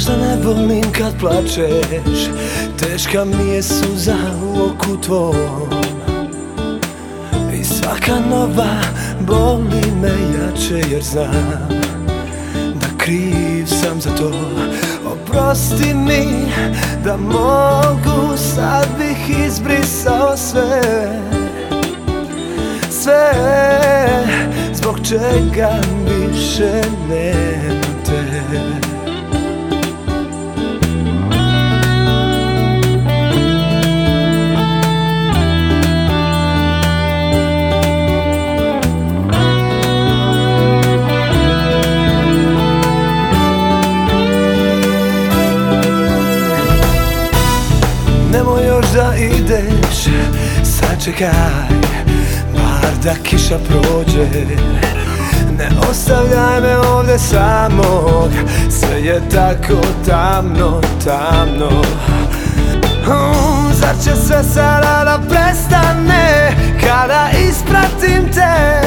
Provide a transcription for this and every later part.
Ništa ne volim kad plačeš, teška mi je suza u oku tvom. I svaka nova boli me jače, jer znam da kriv sam za to. Oprosti mi, da mogu, sad bih izbrisao sve, sve, zbog čega više nema te. Nemoj još da ideš, sačekaj, bar da kiša prođe. Ne ostavljaj me ovdje samog, sve je tako tamno, tamno. Zar će sve sada da prestane kada ispratim te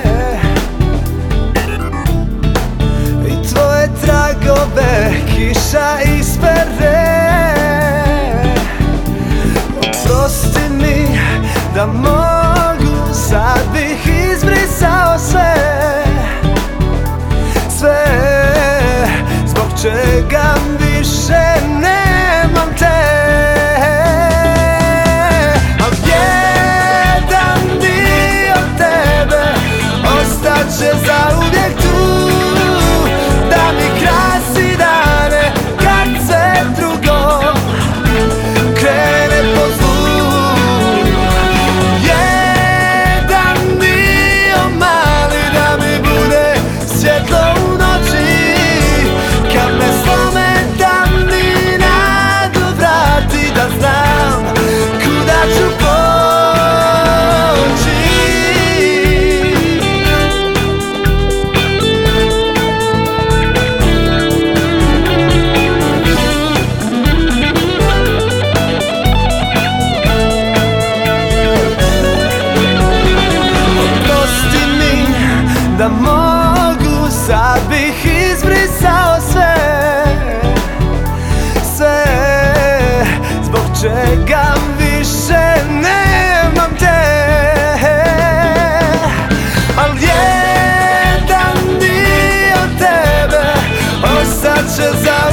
i tvoje tragove kiša ispere? Oprosti mi, da mogu, sad bih izbrisao sve, sve, zbog čega više nemam te. A jedan dio tebe ostaće zauvijek tu, da mi krasi dane kad sve drugo krene po zlu. Jedan dio mali da mi bude svjetlo u noći, kad me slome da mi nadu vrati, da znam kuda ću poći. Oprosti mi, da mogu, sad bih izbrisao sve, sve, zbog čega više nemam te. Al jedan dio tebe ostat će za